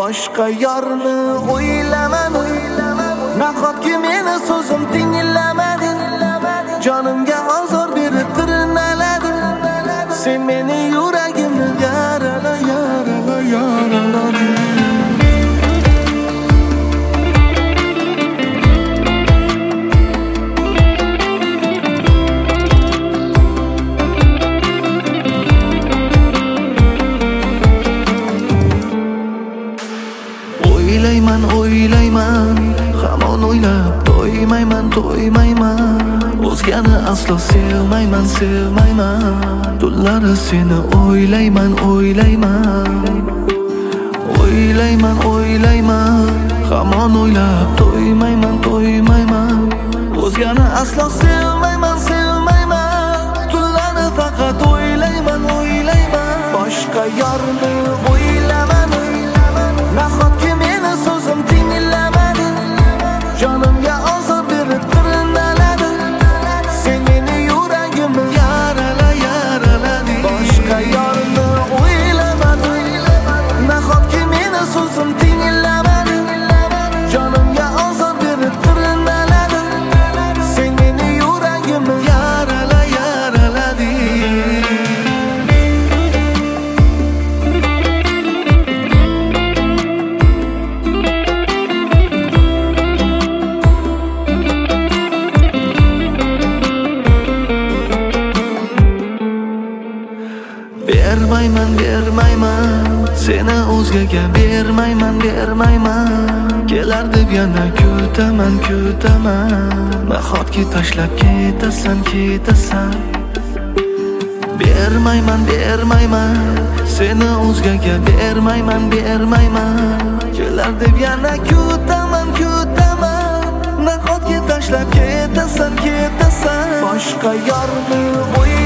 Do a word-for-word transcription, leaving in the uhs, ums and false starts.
boshqa yorni o'ylamading. Nahotki meni so'zim tinglamading, jonimga ozor berib tirnalading. Sen meni yuragimni yarala yarala yaralading. O'ylayman, o'ylayman, hamon o'ylab to'ymayman, to'ymayman. O'zgani aslo sevmayman, sevmayman. Tunlari seni o'ylayman, o'ylayman. O'ylayman, o'ylayman, hamon o'ylab to'ymayman, to'ymayman. O'zgani aslo sevmayman, sevmayman. Tunlari faqat o'ylayman, o'ylayman. Boshqa yorni o'ylaman. Nahotki meni so'zim tinglamading, jonimga ozor berib tirnalading. Sen meni yuragimni yarala yaralading. Boshqa yorni o'ylamadim. Nahotki meni so'zim tinglamading, jonimga ozor berib tirnalading. Sen meni yuragimni yarala yaralading. Bermayman, bermayman, seni o'zgaga bermayman, bermayman. Kelar deb yana kutaman, kutaman. Nahotki tashlab ketasan, ketasan. Bermayman, bermayman, seni o'zgaga bermayman, bermayman. Kelar deb yana kutaman, kutaman. Nahotki tashlab ketasan, ketasan. Boshqa yorni o'y